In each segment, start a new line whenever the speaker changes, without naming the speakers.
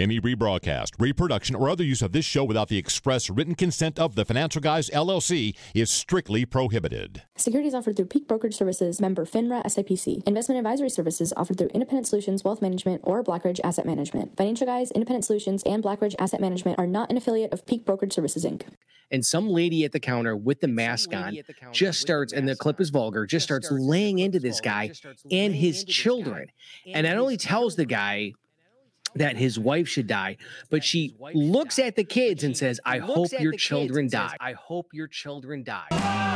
Any rebroadcast, reproduction, or other use of this show without the express written consent of the Financial Guys, LLC is strictly prohibited.
Securities offered through Peak Brokerage Services, member FINRA SIPC. Investment advisory services offered through Independent Solutions Wealth Management or Blackridge Asset Management. Financial Guys, Independent Solutions, and Blackridge Asset Management are not an affiliate of Peak Brokerage Services, Inc.
And some lady at the counter with the mask on just starts, and the clip is vulgar, just starts laying into this guy and his children. And not only tells the guy that his wife should die, but she looks at the kids and says, I hope your children die. I hope your children die.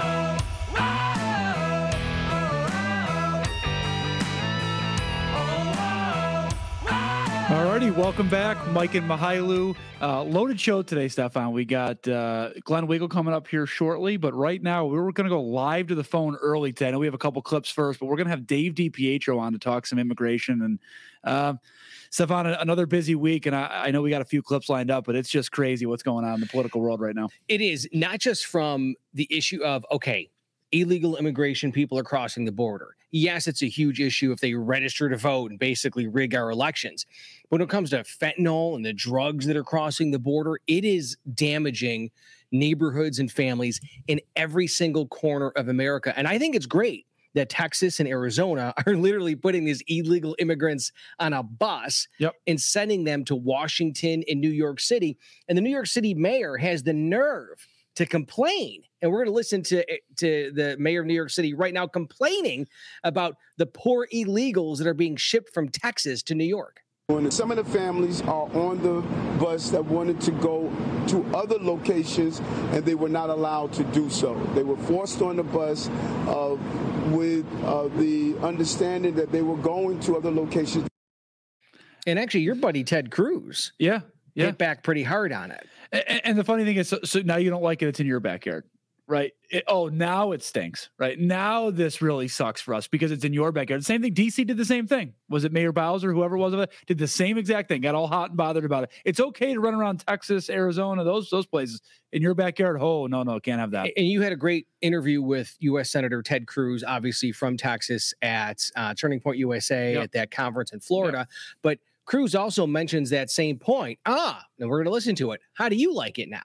Alrighty, welcome back. Mike and Mahailu. Loaded show today, Stefan. We got Glenn Wiggle coming up here shortly, but right now we're going to go live to the phone early today. I know we have a couple clips first, but we're going to have Dave DiPietro on to talk some immigration. And Stefan, another busy week, and I know we got a few clips lined up, but it's just crazy what's going on in the political world right now.
It is, not just from the issue of, okay, illegal immigration, people are crossing the border. Yes, it's a huge issue if they register to vote and basically rig our elections. But when it comes to fentanyl and the drugs that are crossing the border, it is damaging neighborhoods and families in every single corner of America. And I think it's great that Texas and Arizona are literally putting these illegal immigrants on a bus and sending them to Washington and New York City. And the New York City mayor has the nerve to complain. And we're going to listen to the mayor of New York City right now complaining about the poor illegals that are being shipped from Texas to New York.
Some of the families are on the bus that wanted to go to other locations, and they were not allowed to do so. They were forced on the bus with the understanding that they were going to other locations.
And actually, your buddy Ted Cruz hit back pretty hard on it.
And the funny thing is, so now you don't like it, it's in your backyard, right? Now it stinks, right? Now this really sucks for us because it's in your backyard. The same thing, DC did the same thing. Was it Mayor Bowser, whoever it was, did the same exact thing, got all hot and bothered about it. It's okay to run around Texas, Arizona, those places. In your backyard, no, can't have that.
And you had a great interview with U.S. Senator Ted Cruz, obviously from Texas at Turning Point USA at that conference in Florida. But Cruz also mentions that same point. And we're going to listen to it. How do you like it now?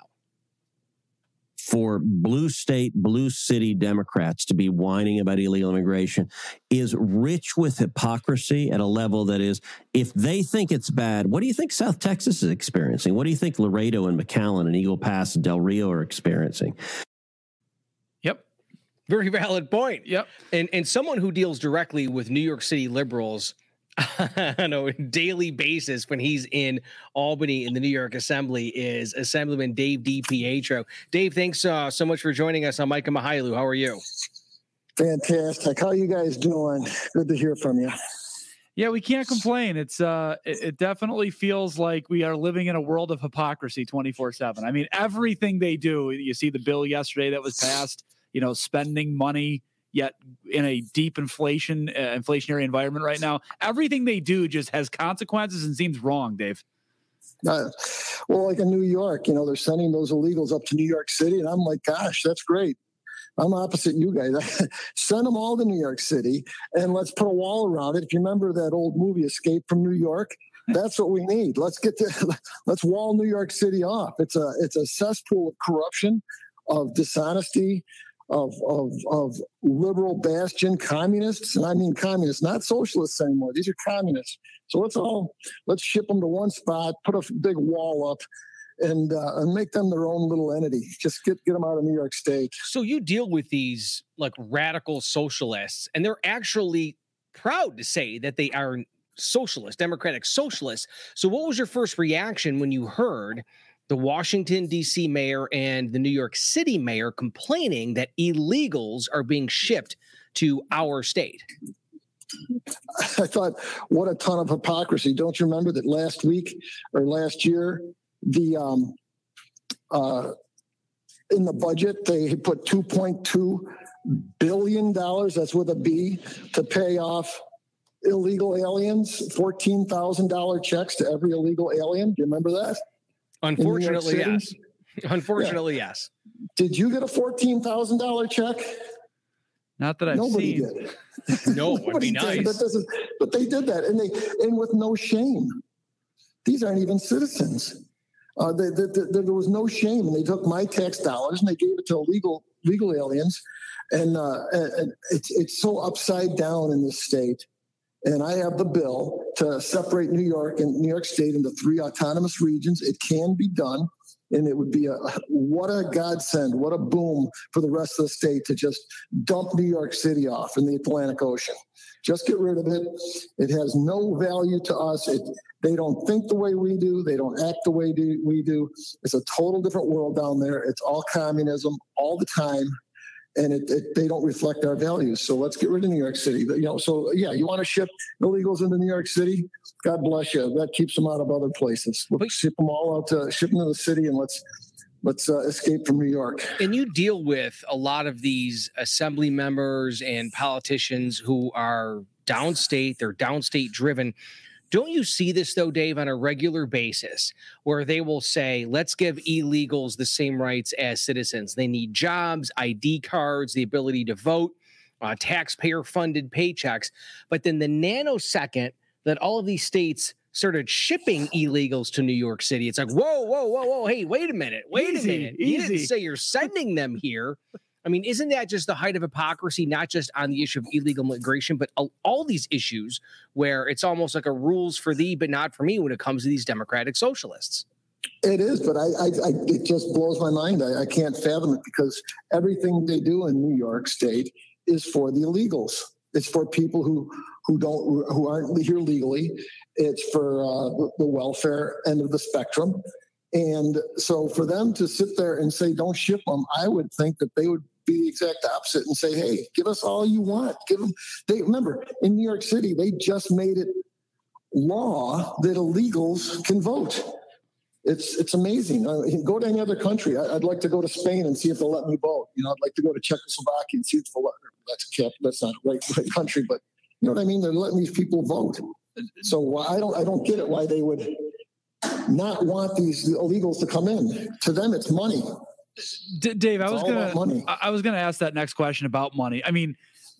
For blue state, blue city Democrats to be whining about illegal immigration is rich with hypocrisy at a level that is, if they think it's bad, what do you think South Texas is experiencing? What do you think Laredo and McAllen and Eagle Pass and Del Rio are experiencing?
Yep. Very valid point.
Yep.
And someone who deals directly with New York City liberals on a daily basis when he's in Albany in the New York Assembly is Assemblyman Dave DiPietro. Dave, thanks so much for joining us on Mike and Mahailu. How are you?
Fantastic. How are you guys doing? Good to hear from you.
Yeah, we can't complain. It's it definitely feels like we are living in a world of hypocrisy 24/7. I mean, everything they do, you see the bill yesterday that was passed, spending money yet in a deep inflationary environment right now. Everything they do just has consequences and seems wrong, Dave.
Well, like in New York, they're sending those illegals up to New York City, and I'm like, gosh, that's great. I'm opposite you guys. Send them all to New York City, and let's put a wall around it. If you remember that old movie, Escape from New York, that's what we need. Let's wall New York City off. It's a cesspool of corruption, of dishonesty, of liberal bastion communists. And I mean communists, not socialists anymore. These are communists. So let's ship them to one spot, put a big wall up, and make them their own little entity. Just get them out of New York State.
So you deal with these like radical socialists, and they're actually proud to say that they are socialist, democratic socialists. So what was your first reaction when you heard the Washington, D.C. mayor and the New York City mayor complaining that illegals are being shipped to our state?
I thought, what a ton of hypocrisy. Don't you remember that last week or last year, the in the budget, they put $2.2 billion, that's with a B, to pay off illegal aliens, $14,000 checks to every illegal alien. Do you remember that?
Unfortunately, yes. Unfortunately, yes.
Did you get a $14,000 check?
Not that I've
Nobody
seen.
Did.
No, it'd be nice.
But they did that, and with no shame. These aren't even citizens. There was no shame, and they took my tax dollars and they gave it to legal aliens, and it's so upside down in this state. And I have the bill to separate New York and New York State into 3 autonomous regions. It can be done, and it would be what a godsend, what a boom for the rest of the state to just dump New York City off in the Atlantic Ocean. Just get rid of it. It has no value to us. They don't think the way we do. They don't act the way we do. It's a total different world down there. It's all communism all the time. And they don't reflect our values. So let's get rid of New York City. So yeah, you want to ship illegals into New York City? God bless you. That keeps them out of other places. We'll ship them all out ship them to the city, and let's escape from New York.
And you deal with a lot of these assembly members and politicians who are downstate. They're downstate driven. Don't you see this, though, Dave, on a regular basis, where they will say, let's give illegals the same rights as citizens? They need jobs, ID cards, the ability to vote, taxpayer-funded paychecks. But then the nanosecond that all of these states started shipping illegals to New York City, it's like, whoa. Hey, wait a minute. You didn't say you're sending them here. I mean, isn't that just the height of hypocrisy, not just on the issue of illegal migration, but all these issues where it's almost like a rules for thee, but not for me when it comes to these democratic socialists?
It is, but it just blows my mind. I can't fathom it, because everything they do in New York State is for the illegals. It's for people who aren't here legally. It's for the welfare end of the spectrum. And so for them to sit there and say, don't ship them, I would think that they would be the exact opposite and say, hey, give us all you want. Give them. Remember, in New York City, they just made it law that illegals can vote. It's amazing. Go to any other country. I'd like to go to Spain and see if they'll let me vote. I'd like to go to Czechoslovakia and see if they'll let. That's not a right country, but you know what I mean? They're letting these people vote. So I don't get it why they would not want these illegals to come in. To them, it's money.
Dave, I was gonna ask that next question about money. I mean,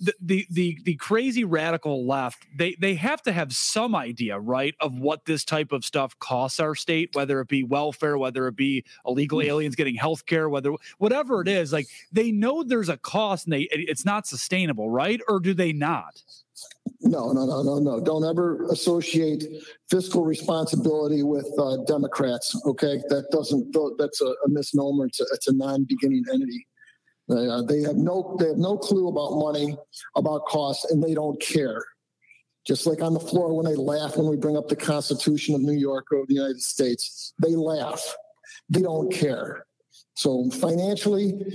the crazy radical left, they have to have some idea, right, of what this type of stuff costs our state, whether it be welfare, whether it be illegal aliens getting health care, whatever it is. Like, they know there's a cost and it's not sustainable, right? Or do they not?
No. Don't ever associate fiscal responsibility with Democrats. Okay, that's a misnomer. It's a non-beginning entity. They have no clue about money, about costs, and they don't care. Just like on the floor when they laugh when we bring up the Constitution of New York or the United States, they laugh. They don't care. So financially,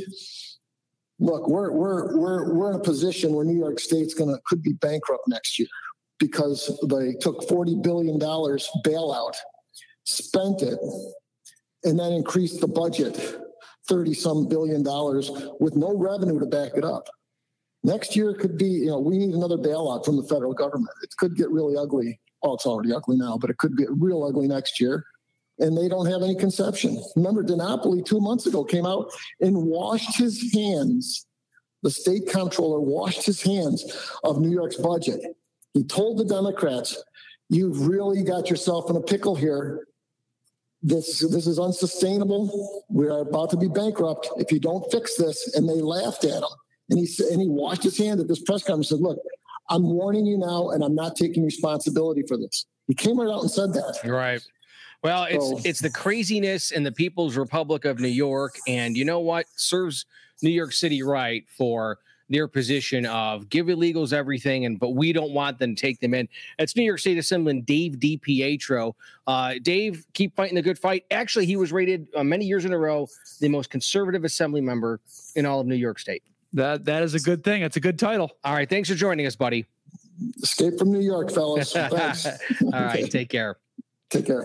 look, we're in a position where New York State's could be bankrupt next year because they took $40 billion bailout, spent it, and then increased the budget $30-some billion with no revenue to back it up. Next year could be, we need another bailout from the federal government. It could get really ugly. Oh, it's already ugly now, but it could get real ugly next year. And they don't have any conception. Remember, DiNapoli 2 months ago came out and washed his hands. The state comptroller washed his hands of New York's budget. He told the Democrats, you've really got yourself in a pickle here. This is unsustainable. We are about to be bankrupt if you don't fix this. And they laughed at him. And he washed his hand at this press conference and said, look, I'm warning you now, and I'm not taking responsibility for this. He came right out and said that.
Right. Well, it's the craziness in the People's Republic of New York. And you know what? Serves New York City right for their position of give illegals everything, but we don't want them to take them in. It's New York State Assemblyman Dave DiPietro. Dave, keep fighting the good fight. Actually, he was rated many years in a row the most conservative assembly member in all of New York State.
That is a good thing. It's a good title.
All right. Thanks for joining us, buddy.
Escape from New York, fellas. Thanks.
All right. Take care.
Take care.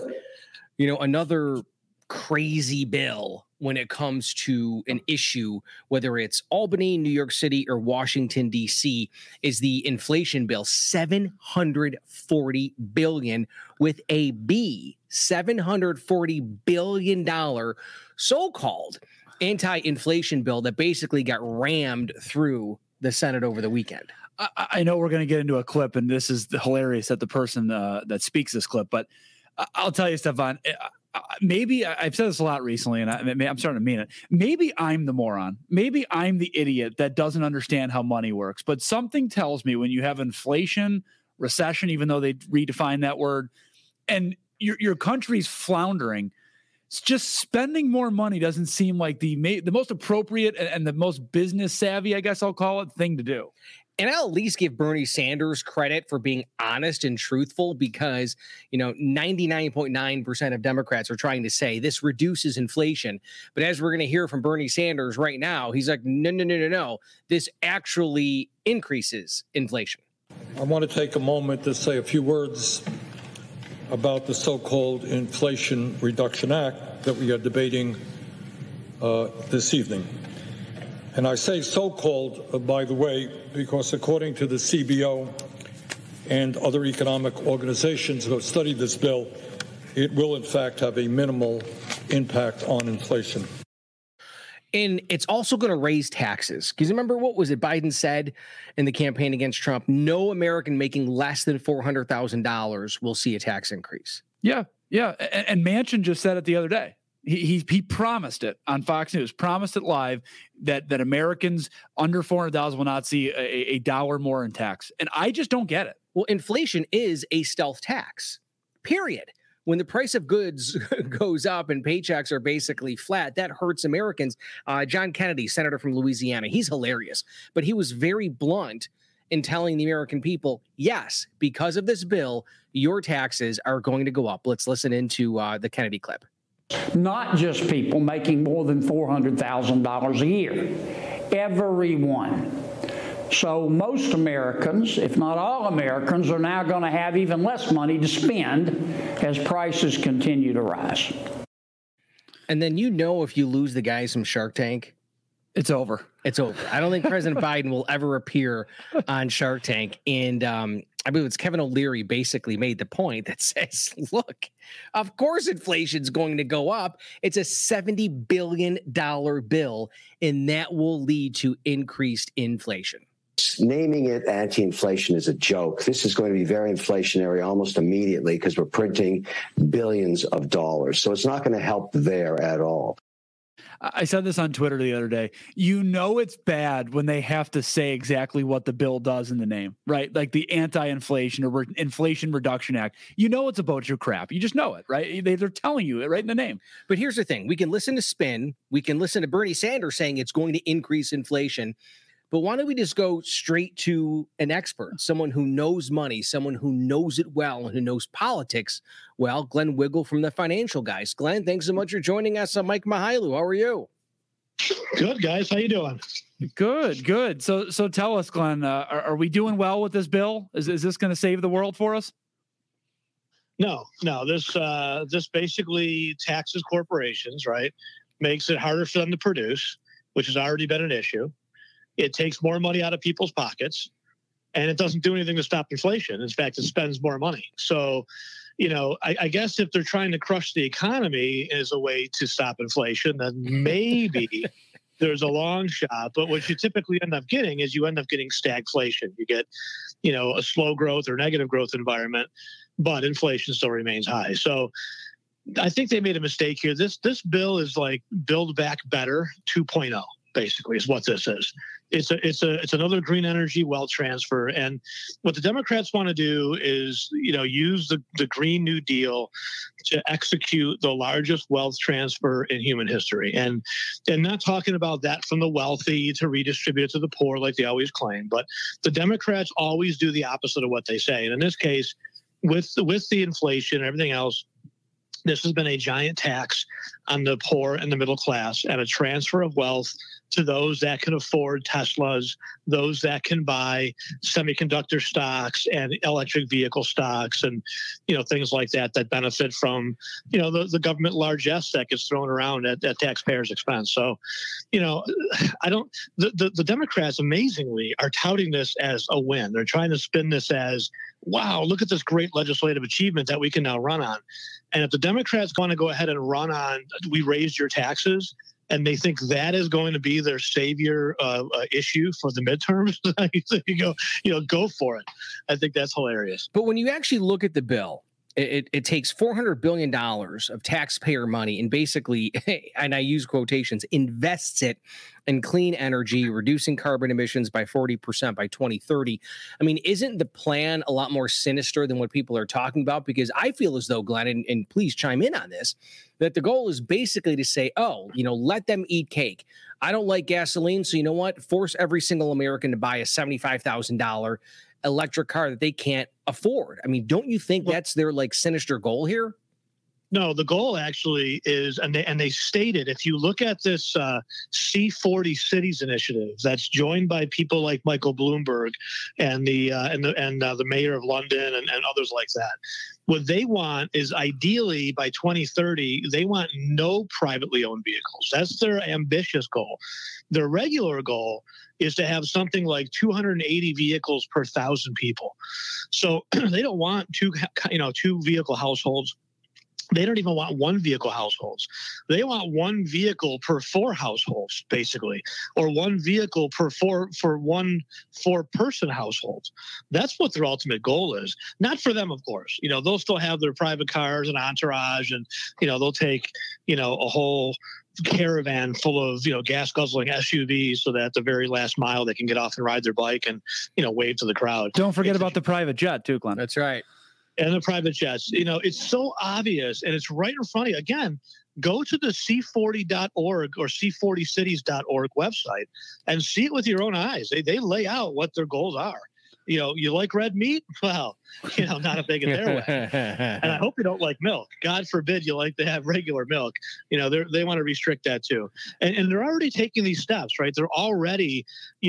Another crazy bill when it comes to an issue, whether it's Albany, New York City, or Washington, D.C., is the inflation bill. $740 billion with a B. $740 billion so-called anti-inflation bill that basically got rammed through the Senate over the weekend.
I know we're going to get into a clip, and this is hilarious that the person that speaks this clip, but I'll tell you, Stefan, maybe I've said this a lot recently, and I'm starting to mean it. Maybe I'm the moron. Maybe I'm the idiot that doesn't understand how money works. But something tells me when you have inflation, recession, even though they redefine that word, and your country's floundering, it's just spending more money doesn't seem like the most appropriate and the most business savvy, I guess I'll call it, thing to do.
And I'll at least give Bernie Sanders credit for being honest and truthful because, 99.9% of Democrats are trying to say this reduces inflation. But as we're going to hear from Bernie Sanders right now, he's like, no. This actually increases inflation.
I want to take a moment to say a few words about the so-called Inflation Reduction Act that we are debating this evening. And I say so-called, by the way, because according to the CBO and other economic organizations who have studied this bill, it will in fact have a minimal impact on inflation.
And it's also going to raise taxes. Because remember, what was it Biden said in the campaign against Trump? No American making less than $400,000 will see a tax increase.
Yeah. And Manchin just said it the other day. He promised it on Fox News, promised it live that Americans under 400,000 will not see a dollar more in tax. And I just don't get it.
Well, inflation is a stealth tax, period. When the price of goods goes up and paychecks are basically flat, that hurts Americans. John Kennedy, senator from Louisiana, he's hilarious, but he was very blunt in telling the American people, yes, because of this bill, your taxes are going to go up. Let's listen into the Kennedy clip.
Not just people making more than $400,000 a year, everyone. So most Americans, if not all Americans, are now going to have even less money to spend as prices continue to rise.
And then if you lose the guys from Shark Tank,
it's over.
It's over. I don't think President Biden will ever appear on Shark Tank. And I believe it's Kevin O'Leary basically made the point that says, look, of course inflation's going to go up. It's a $70 billion bill, and that will lead to increased inflation.
Naming it anti-inflation is a joke. This is going to be very inflationary almost immediately because we're printing billions of dollars. So it's not going to help there at all.
I said this on Twitter the other day. It's bad when they have to say exactly what the bill does in the name, right? Like the Anti-Inflation or Inflation Reduction Act. It's a bunch of crap. You just know it, right? They're telling you it right in the name.
But here's the thing. We can listen to spin. We can listen to Bernie Sanders saying it's going to increase inflation. But why don't we just go straight to an expert, someone who knows money, someone who knows it well and who knows politics well, Glenn Wiggle from the Financial Guys. Glenn, thanks so much for joining us. I'm Mike Mihailu. How are you?
Good, guys. How you doing?
Good. So tell us, Glenn, are we doing well with this bill? Is this going to save the world for us?
No. This basically taxes corporations, right? Makes it harder for them to produce, which has already been an issue. It takes more money out of people's pockets, and it doesn't do anything to stop inflation. In fact, it spends more money. So, I guess if they're trying to crush the economy as a way to stop inflation, then maybe there's a long shot. But what you typically end up getting is you end up getting stagflation. You get, a slow growth or negative growth environment, but inflation still remains high. So I think they made a mistake here. This bill is like Build Back Better 2.0. Basically, is what this is. It's another green energy wealth transfer, and what the Democrats want to do is use the Green New Deal to execute the largest wealth transfer in human history, and not talking about that from the wealthy to redistribute it to the poor like they always claim, but the Democrats always do the opposite of what they say, and in this case, with the inflation and everything else, this has been a giant tax on the poor and the middle class and a transfer of wealth to those that can afford Teslas, those that can buy semiconductor stocks and electric vehicle stocks and, things like that benefit from, the government largesse that gets thrown around at taxpayers' expense. So, the Democrats amazingly are touting this as a win. They're trying to spin this as, wow, look at this great legislative achievement that we can now run on. And if the Democrats want to go ahead and run on, we raised your taxes, and they think that is going to be their savior issue for the midterms, you go for it. I think that's hilarious.
But when you actually look at the bill, it takes $400 billion of taxpayer money and basically, and I use quotations, invests it in clean energy, reducing carbon emissions by 40% by 2030. I mean, isn't the plan a lot more sinister than what people are talking about? Because I feel as though, Glenn, and please chime in on this, that the goal is basically to say, oh, let them eat cake. I don't like gasoline, so you know what? Force every single American to buy a $75,000 electric car that they can't afford. I mean, don't you think that's their sinister goal here?
No, the goal actually is, and they stated, if you look at this C40 Cities initiative that's joined by people like Michael Bloomberg and the mayor of London and others like that, what they want is ideally by 2030, they want no privately owned vehicles. That's their ambitious goal. Their regular goal is to have something like 280 vehicles per 1,000 people. So they don't want two vehicle households. They don't even want one vehicle households. They want one vehicle per 4 households, basically, or one vehicle per 4-person household. That's what their ultimate goal is. Not for them, of course. They'll still have their private cars and entourage, and they'll take a whole caravan full of gas guzzling SUVs so that at the very last mile they can get off and ride their bike and wave to the crowd.
Don't forget about the private jet too, Glenn.
That's right.
And the private jets. It's so obvious, and it's right in front of you. Again, go to the C40.org or C40cities.org website and see it with your own eyes. They lay out what their goals are. You like red meat? Well, not a big in their way. And I hope you don't like milk. God forbid you like to have regular milk. They want to restrict that too. And they're already taking these steps, right? They're already,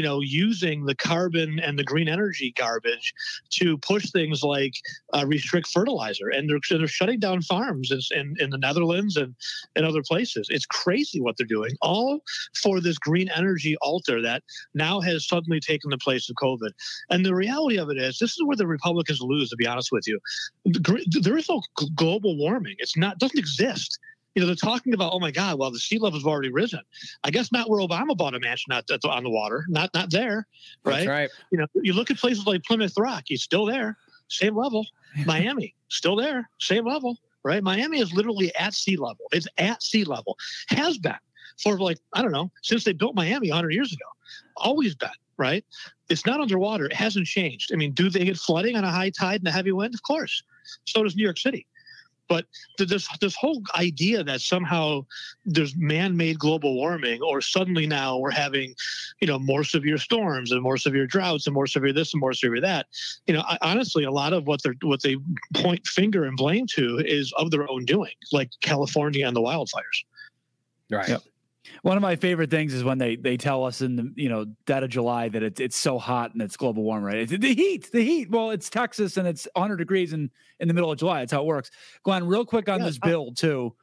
using the carbon and the green energy garbage to push things like restrict fertilizer. And they're shutting down farms in the Netherlands and other places. It's crazy what they're doing, all for this green energy altar that now has suddenly taken the place of COVID. And the reality of it is, this is where the Republicans lose, to be honest with you. There is no global warming. Doesn't exist. They're talking about, oh my God, well, the sea levels have already risen. I guess not where Obama bought a mansion on the water, not there, right?
That's right.
You look at places like Plymouth Rock, it's still there, same level. Miami, still there, same level, right? Miami is literally at sea level. It's at sea level. Has been for since they built Miami 100 years ago. Always been, right? It's not underwater. It hasn't changed. I mean, do they get flooding on a high tide and a heavy wind? Of course. So does New York City. But this whole idea that somehow there's man-made global warming, or suddenly now we're having, more severe storms and more severe droughts and more severe this and more severe that. Honestly, a lot of what they point finger and blame to is of their own doing, like California and the wildfires.
Right.
Yep. One of my favorite things is when they tell us in the dead of July that it's so hot and it's global warming, right? It's the heat. Well, it's Texas and it's 100 degrees in the middle of July. That's how it works. Glenn, real quick on this bill too.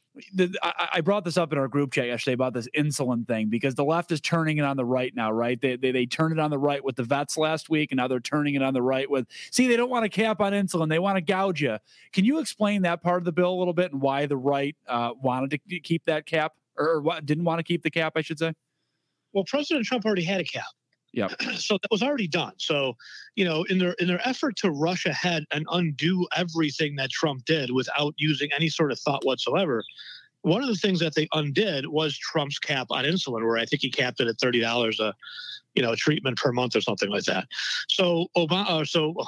I brought this up in our group chat yesterday about this insulin thing, because the left is turning it on the right now, right? They turned it on the right with the vets last week, and now they're turning it on the right with, they don't want a cap on insulin. They want to gouge you. Can you explain that part of the bill a little bit and why the right wanted to keep that cap? Or didn't want to keep the cap, I should say?
Well, President Trump already had a cap.
Yeah.
So that was already done. So, in their effort to rush ahead and undo everything that Trump did without using any sort of thought whatsoever, one of the things that they undid was Trump's cap on insulin, where I think he capped it at $30 a treatment per month or something like that. So Obama,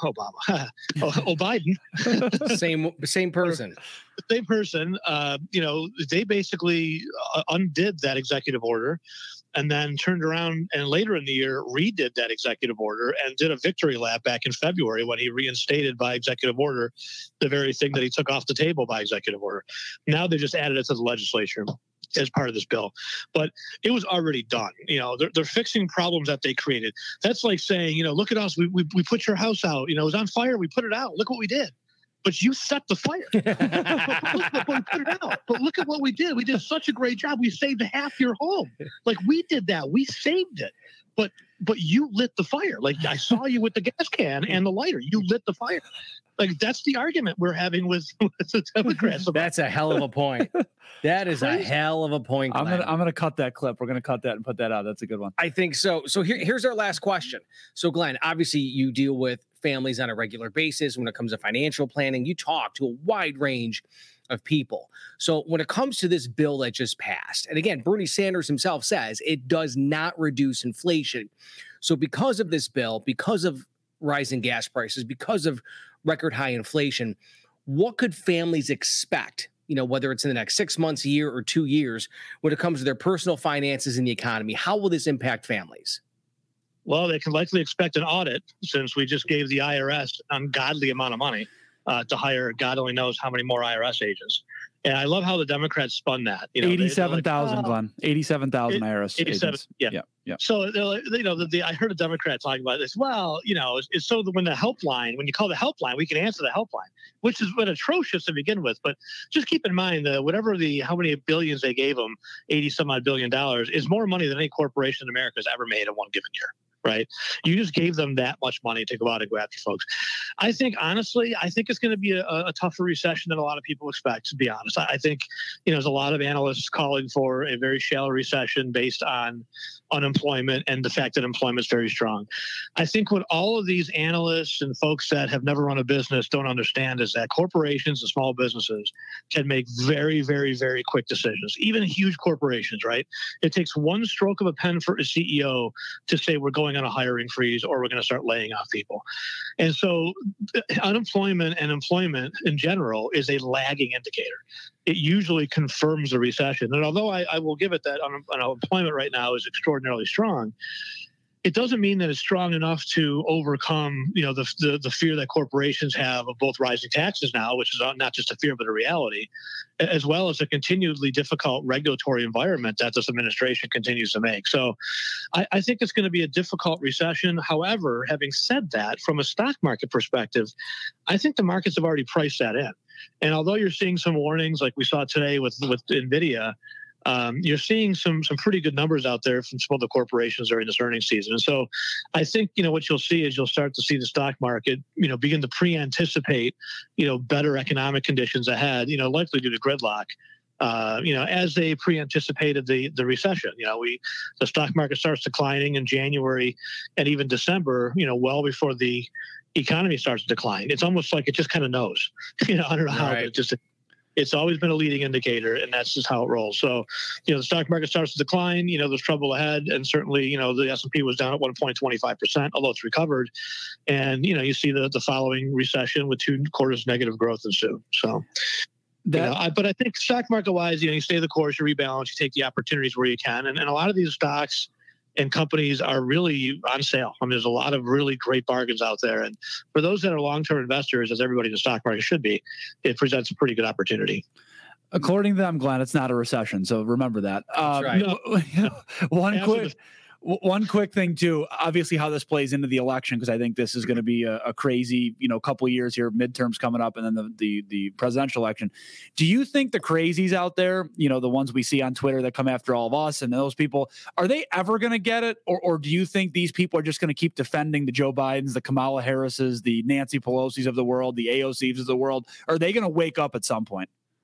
Biden,
same person.
Same person, they basically undid that executive order and then turned around and later in the year redid that executive order and did a victory lap back in February when he reinstated by executive order the very thing that he took off the table by executive order. Now they just added it to the legislature as part of this bill, but it was already done. They're fixing problems that they created. That's like saying, look at us, we put your house out, it was on fire, we put it out, look what we did. But you set the fire. But we put it out. But look at what we did. We did such a great job. We saved half your home. Like, we did that. We saved it. But but you lit the fire. Like I saw you with the gas can and the lighter. You lit the fire. Like that's the argument we're having with the Democrats.
That's a hell of a point. That is a hell of a point, Glenn.
I'm gonna cut that clip. We're gonna cut that and put that out. That's a good one.
I think so. So here's our last question. So Glenn, obviously you deal with families on a regular basis when it comes to financial planning. You talk to a wide range of people. So when it comes to this bill that just passed, and again, Bernie Sanders himself says it does not reduce inflation. So because of this bill, because of rising gas prices, because of record high inflation, what could families expect, whether it's in the next 6 months, a year, or 2 years, when it comes to their personal finances and the economy? How will this impact families?
Well, they can likely expect an audit since we just gave the IRS an ungodly amount of money to hire God only knows how many more IRS agents. And I love how the Democrats spun that.
87,000, Glenn. 87,000 IRS
87,
agents.
Yeah. So they're like, I heard a Democrat talking about this. Well, it's so that when you call the helpline, we can answer the helpline, which has been atrocious to begin with. But just keep in mind that how many billions they gave them, 80 some odd $1 billion, is more money than any corporation in America has ever made in one given year. Right. You just gave them that much money to go out and go after folks. Honestly, I think it's going to be a tougher recession than a lot of people expect, to be honest. I think, there's a lot of analysts calling for a very shallow recession based on unemployment and the fact that employment is very strong. I think what all of these analysts and folks that have never run a business don't understand is that corporations and small businesses can make very, very, very quick decisions, even huge corporations, right? It takes one stroke of a pen for a CEO to say we're going on a hiring freeze or we're going to start laying off people. And so unemployment and employment in general is a lagging indicator. It usually confirms a recession. And although I will give it that unemployment right now is extraordinarily strong, it doesn't mean that it's strong enough to overcome, the fear that corporations have of both rising taxes now, which is not just a fear but a reality, as well as a continually difficult regulatory environment that this administration continues to make. So I think it's going to be a difficult recession. However, having said that, from a stock market perspective, I think the markets have already priced that in. And although you're seeing some warnings like we saw today with NVIDIA, you're seeing some pretty good numbers out there from some of the corporations during this earnings season. And so I think, what you'll see is you'll start to see the stock market, begin to pre-anticipate, better economic conditions ahead, likely due to gridlock, as they pre-anticipated the recession. The stock market starts declining in January and even December, well before the economy starts to decline. It's almost like it just kind of knows, I don't know how, but it's always been a leading indicator, and that's just how it rolls. So, the stock market starts to decline, there's trouble ahead. And certainly, the S&P was down at 1.25%, although it's recovered. And, you see the following recession with 2 quarters negative growth ensue. So, but I think stock market wise, you stay the course, you rebalance, you take the opportunities where you can. And a lot of these stocks and companies are really on sale. There's a lot of really great bargains out there. And for those that are long-term investors, as everybody in the stock market should be, it presents a pretty good opportunity.
According to them, Glenn, it's not a recession. So remember that.
That's right.
One quick thing too, obviously how this plays into the election, because I think this is going to be a crazy, couple of years here, midterms coming up, and then the presidential election. Do you think the crazies out there, the ones we see on Twitter that come after all of us and those people, are they ever going to get it? Or do you think these people are just going to keep defending the Joe Bidens, the Kamala Harrises, the Nancy Pelosi's of the world, the AOC's of the world? Are they going to wake up at some point?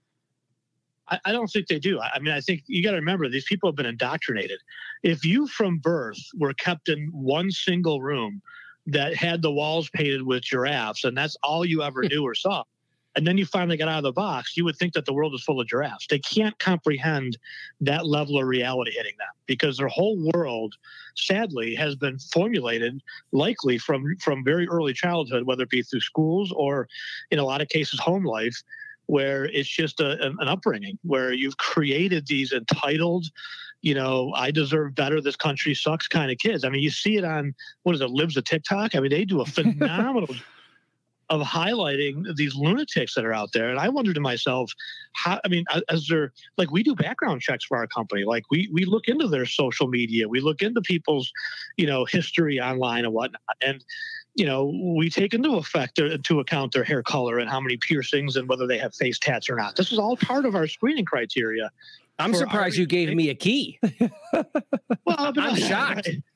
I don't think they do. I think you got to remember, these people have been indoctrinated. If you from birth were kept in one single room that had the walls painted with giraffes, and that's all you ever knew or saw, and then you finally got out of the box, you would think that the world is full of giraffes. They can't comprehend that level of reality hitting them, because their whole world, sadly, has been formulated likely from very early childhood, whether it be through schools or, in a lot of cases, home life, where it's just an upbringing where you've created these entitled, I deserve better, this country sucks kind of kids. You see it on, Libs of TikTok? They do a phenomenal of highlighting these lunatics that are out there. And I wonder to myself, as they're like, we do background checks for our company. Like we look into their social media, we look into people's, history online and whatnot. And, we take into account their hair color and how many piercings and whether they have face tats or not. This is all part of our screening criteria.
I'm surprised you gave me a key.
Well,
I'm shocked.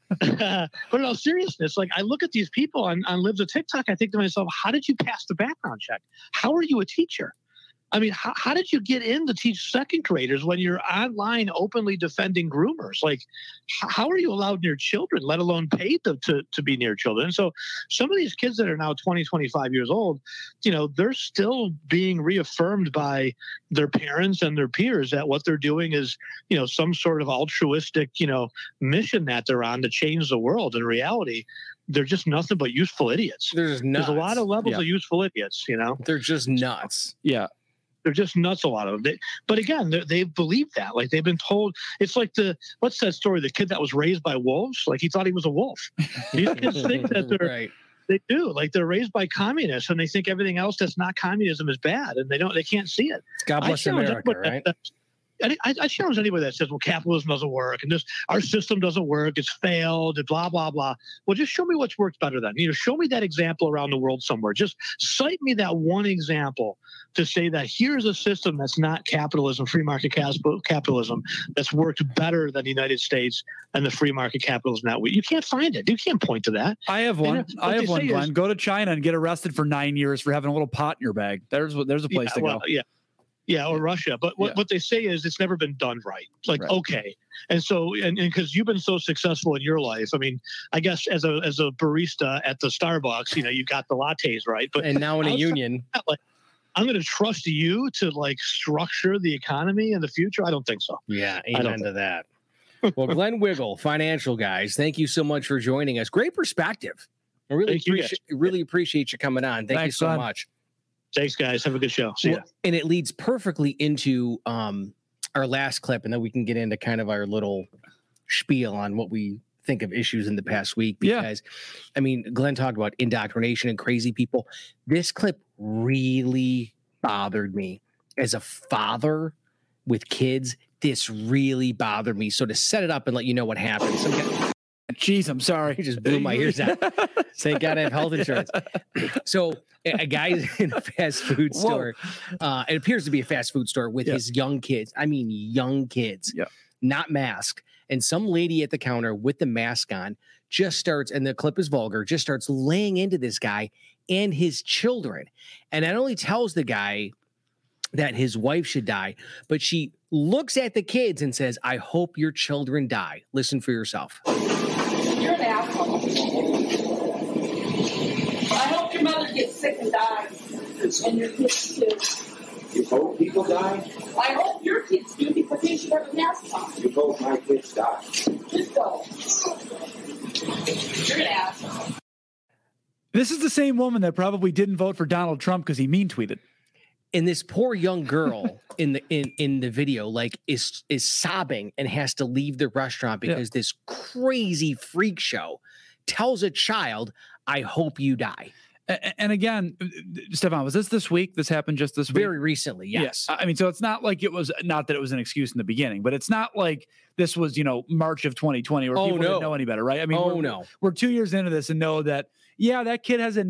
But in all seriousness, like I look at these people on Libs of TikTok, I think to myself, how did you pass the background check? How are you a teacher? I mean, how did you get in to teach second graders when you're online openly defending groomers? Like, how are you allowed near children, let alone paid to be near children? And so some of these kids that are now 20, 25 years old, you know, they're still being reaffirmed by their parents and their peers that what they're doing is, you know, some sort of altruistic, you know, mission that they're on to change the world. In reality, they're just nothing but useful idiots.
There's
a lot of levels of useful idiots, you know?
They're just nuts.
Yeah.
They're just nuts, a lot of them. But again, they believe that. Like they've been told, it's like what's that story? The kid that was raised by wolves? Like he thought he was a wolf. These kids think that they're,
right.
They do. Like they're raised by communists and they think everything else that's not communism is bad and they can't see it.
God bless America, right?
I challenge anybody that says, well, capitalism doesn't work and our system doesn't work, it's failed, and blah, blah, blah. Well, just show me what's worked better then. You know, show me that example around the world somewhere. Just cite me that one example to say that here's a system that's not capitalism, free market capitalism, that's worked better than the United States and the free market capitalism that way. You can't find it. You can't point to that.
I have one. Glenn. Go to China and get arrested for 9 years for having a little pot in your bag. There's a place to go.
Yeah, or Russia. But what they say is it's never been done right. Like, okay. And so, and because you've been so successful in your life, I mean, I guess as a barista at the Starbucks, you know, you got the lattes right. But
and now in a union,
like, I'm going to trust you to like structure the economy in the future. I don't think so.
Yeah, amen to that. Well, Glenn Wiggle, Financial Guys, thank you so much for joining us. Great perspective. I really appreciate you coming on. Thank you so much.
Thanks, guys. Have a good show. See ya.
And it leads perfectly into our last clip, and then we can get into kind of our little spiel on what we think of issues in the past week. Because, I mean, Glenn talked about indoctrination and crazy people. This clip really bothered me. As a father with kids, this really bothered me. So to set it up and let you know what happened.
Jeez, I'm sorry.
He just blew my ears out. Thank God I have health insurance. So a guy's in a fast food store. It appears to be a fast food store with his young kids. I mean, young kids, not masked. And some lady at the counter with the mask on just starts, and the clip is vulgar, just starts laying into this guy and his children. And not only tells the guy that his wife should die, but she looks at the kids and says, I hope your children die. Listen for yourself.
You're an asshole. I hope your mother gets sick and dies. And your kids too.
You hope people die?
I hope your kids do because they should have a mask on.
You hope my kids die?
Just go. You're an asshole.
This is the same woman that probably didn't vote for Donald Trump because he mean tweeted.
And this poor young girl in the video, like, is sobbing and has to leave the restaurant because this crazy freak show tells a child, I hope you die.
And again, Stefan, was this week? This happened just this week?
Very recently, yes.
I mean, so it's not like it was, not that it was an excuse in the beginning, but it's not like this was, you know, March of 2020 where people didn't know any better, right? I mean, we're 2 years into this and know that, that kid has a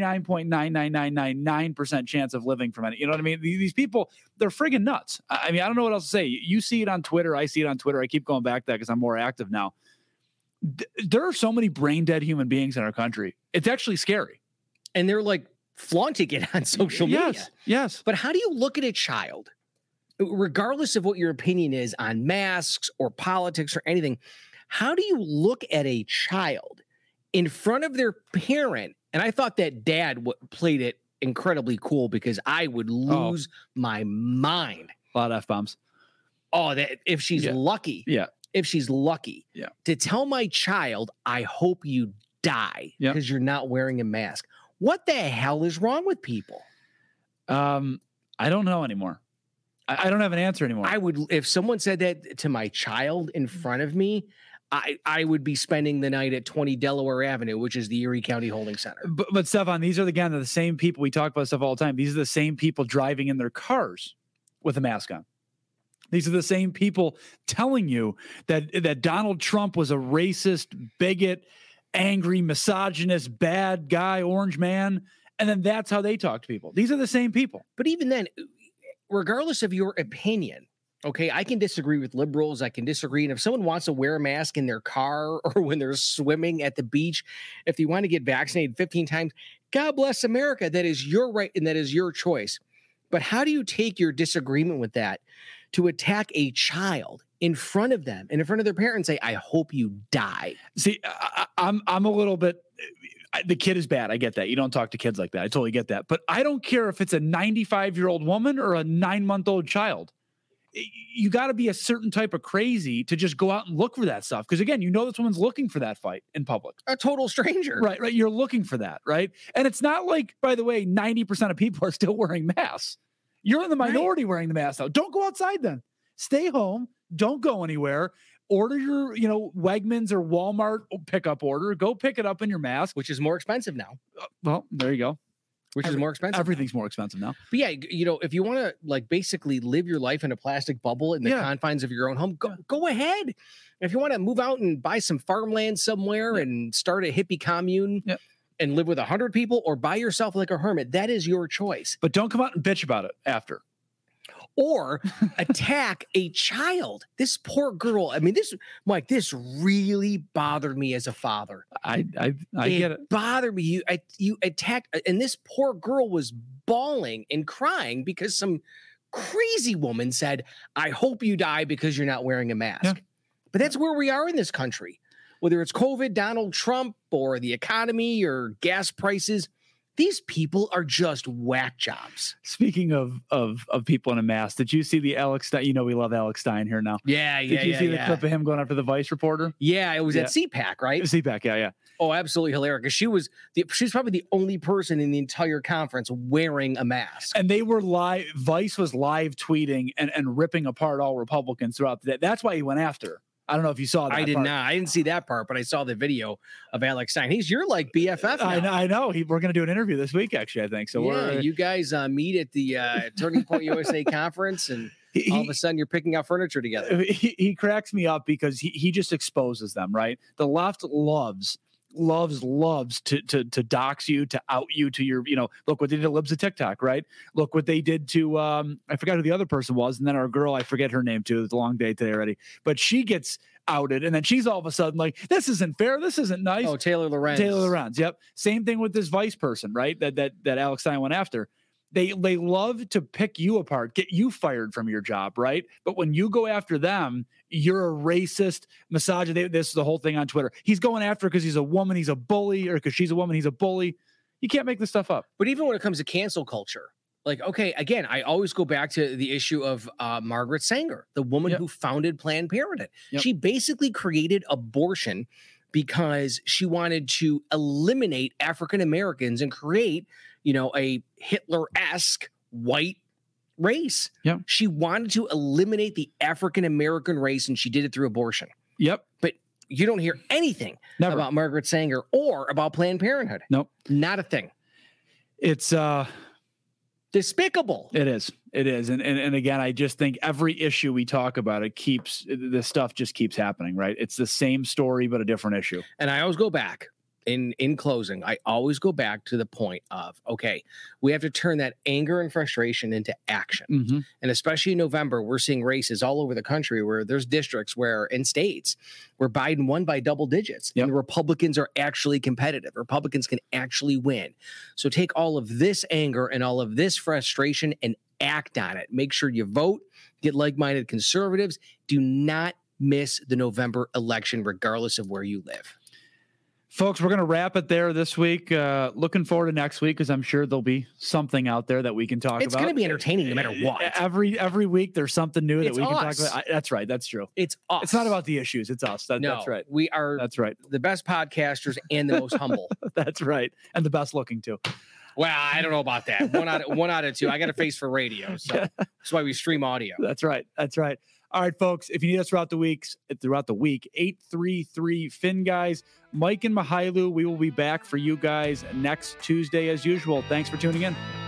99.99999% chance of living from it. You know what I mean? These people, they're friggin' nuts. I mean, I don't know what else to say. You see it on Twitter. I see it on Twitter. I keep going back to that because I'm more active now. There are so many brain dead human beings in our country. It's actually scary.
And they're like flaunting it on social media.
Yes.
But how do you look at a child, regardless of what your opinion is on masks or politics or anything? How do you look at a child in front of their parent? And I thought that dad played it incredibly cool because I would lose my mind.
A lot of F-bombs.
Oh, that if she's lucky.
Yeah.
If she's lucky.
Yeah.
To tell my child, I hope you die because you're not wearing a mask. What the hell is wrong with people?
I don't know anymore. I don't have an answer anymore.
I would, if someone said that to my child in front of me, I would be spending the night at 20 Delaware Avenue, which is the Erie County Holding Center.
But Stefan, these are the same people. We talk about stuff all the time. These are the same people driving in their cars with a mask on. These are the same people telling you that Donald Trump was a racist, bigot, angry, misogynist, bad guy, orange man. And then that's how they talk to people. These are the same people.
But even then, regardless of your opinion, Okay, I can disagree with liberals. I can disagree. And if someone wants to wear a mask in their car or when they're swimming at the beach, if they want to get vaccinated 15 times, God bless America. That is your right and that is your choice. But how do you take your disagreement with that to attack a child in front of them and in front of their parents and say, I hope you die?
See, I'm a little bit... The kid is bad. I get that. You don't talk to kids like that. I totally get that. But I don't care if it's a 95-year-old woman or a 9-month-old child. You got to be a certain type of crazy to just go out and look for that stuff. Because again, this woman's looking for that fight in public.
A total stranger.
Right. You're looking for that, right? And it's not like, by the way, 90% of people are still wearing masks. You're in the minority wearing the mask now. Don't go outside then. Stay home. Don't go anywhere. Order your, Wegmans or Walmart pickup order. Go pick it up in your mask.
Which is more expensive now.
Well, there you go.
Which is more expensive.
Everything's more expensive now.
But yeah, if you want to basically live your life in a plastic bubble in the confines of your own home, go ahead. If you want to move out and buy some farmland somewhere and start a hippie commune and live with 100 people or buy yourself like a hermit, that is your choice.
But don't come out and bitch about it after.
Or attack a child. This poor girl. I mean, this really bothered me as a father.
I get it.
Bothered me. You attacked, and this poor girl was bawling and crying because some crazy woman said, I hope you die because you're not wearing a mask. Yeah. But that's where we are in this country. Whether it's COVID, Donald Trump, or the economy, or gas prices, these people are just whack jobs.
Speaking of people in a mask, did you see the Alex Stein? We love Alex Stein here now.
Yeah.
Did you see the clip of him going after the Vice reporter?
Yeah, it was at CPAC, right?
CPAC, yeah.
Oh, absolutely hilarious. She's probably the only person in the entire conference wearing a mask.
And they were live. Vice was live tweeting and ripping apart all Republicans throughout the day. That's why he went after her. I don't know if you saw that.
I did not. I didn't see that part, but I saw the video of Alex Stein. He's your BFF now.
I know. We're going to do an interview this week, actually, I think. So
you guys meet at the Turning Point USA conference, and all of a sudden you're picking out furniture together.
He cracks me up because he just exposes them, right? The left loves to dox you, to out you, to your, look what they did to Libs of TikTok, right? Look what they did to, I forgot who the other person was. And then our girl, I forget her name too. It's a long day today already, but she gets outed. And then she's all of a sudden like, this isn't fair. This isn't nice.
Oh, Taylor Lorenz.
Yep. Same thing with this Vice person, right? That Alex Stein went after. They love to pick you apart, get you fired from your job, right? But when you go after them, you're a racist, misogynist. This is the whole thing on Twitter. He's going after her because he's a woman, he's a bully, or because she's a woman, he's a bully. You can't make this stuff up.
But even when it comes to cancel culture, again, I always go back to the issue of Margaret Sanger, the woman who founded Planned Parenthood. Yep. She basically created abortion because she wanted to eliminate African Americans and create a Hitler-esque white race.
Yep.
She wanted to eliminate the African-American race, and she did it through abortion.
Yep.
But you don't hear anything about Margaret Sanger or about Planned Parenthood.
Nope.
Not a thing.
It's
despicable.
It is. And again, I just think every issue we talk about, this stuff just keeps happening, right? It's the same story, but a different issue.
And I always go back. In closing, I always go back to the point of, okay, we have to turn that anger and frustration into action.
Mm-hmm.
And especially in November, we're seeing races all over the country where there's districts in states where Biden won by double digits.
Yep.
And the Republicans are actually competitive. Republicans can actually win. So take all of this anger and all of this frustration and act on it. Make sure you vote, get like-minded conservatives. Do not miss the November election, regardless of where you live.
Folks, we're going to wrap it there this week. Looking forward to next week because I'm sure there'll be something out there that we can talk about.
It's going to be entertaining no matter what.
Every week there's something new that we can talk about. That's right. That's true.
It's us.
It's not about the issues. It's us. That's right.
We are the best podcasters and the most humble.
That's right. And the best looking too.
Well, I don't know about that. One out of two. I got a face for radio. So that's why we stream audio.
That's right. All right, folks, if you need us throughout the week, 833 Fin Guys, Mike and Mahailu, we will be back for you guys next Tuesday as usual. Thanks for tuning in.